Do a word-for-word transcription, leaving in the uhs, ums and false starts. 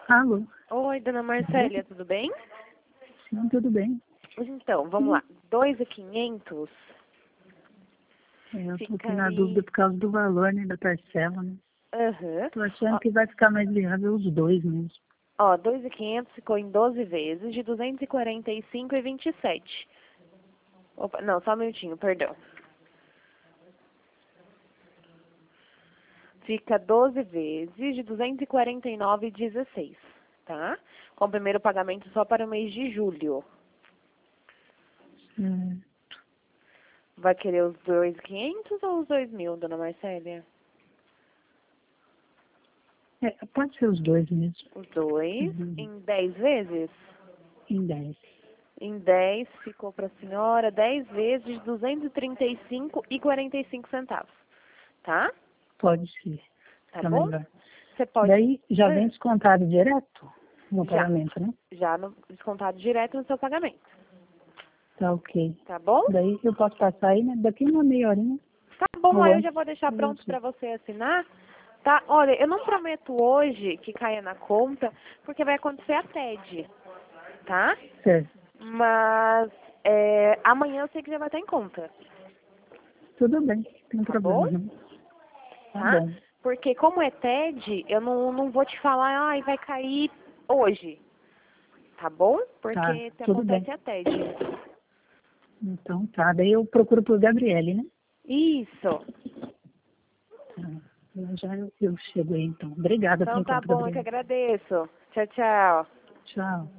Alô? Oi, dona Marcélia, tudo bem? Sim, tudo bem. Então, vamos lá. dois mil e quinhentos. É, eu tô Fica aqui na ali. dúvida por causa do valor, né, da parcela, né? Aham. Tô achando Ó, que vai ficar mais viável os dois mesmo. ó, dois mil e quinhentos ficou em doze vezes de duzentos e quarenta e cinco e vinte e sete. Opa, não, só um minutinho, perdão. Fica doze vezes de duzentos e quarenta e nove e dezesseis, tá? Com o primeiro pagamento só para o mês de julho. Hum. Vai querer os dois mil e quinhentos ou os dois mil, dona Marcélia? É, pode ser os dois mesmo. Os dois Uhum. em dez vezes? Em dez. Em dez ficou para a senhora dez vezes de duzentos e trinta e cinco e quarenta e cinco centavos, tá? Pode ser. Tá Tá bom? melhor. Você pode... Daí já vem Ah, descontado direto no já, pagamento, né? já no, descontado direto no seu pagamento, Tá ok. tá bom? Daí eu posso passar aí, né? Daqui uma meia horinha Tá bom, ou aí eu já antes. vou deixar Eu vou pronto aqui. para você assinar, tá? Olha, eu não prometo hoje que caia na conta, porque vai acontecer a T E D, tá? Certo. Mas é, amanhã eu sei que já vai estar em conta, Tudo bem. Não tem tá bom? problema, não. Tá Tá? bom. Porque como é T E D, eu não, não vou te falar, ai, vai cair hoje, tá bom? Tá. Porque te Tudo bem. acontece a T E D. Então tá. Daí eu procuro por Gabriele, né? Isso. Tá. Eu já eu chego aí então. Obrigada por Então tá enquanto, bom, eu que Gabriele. agradeço. Tchau, tchau. Tchau.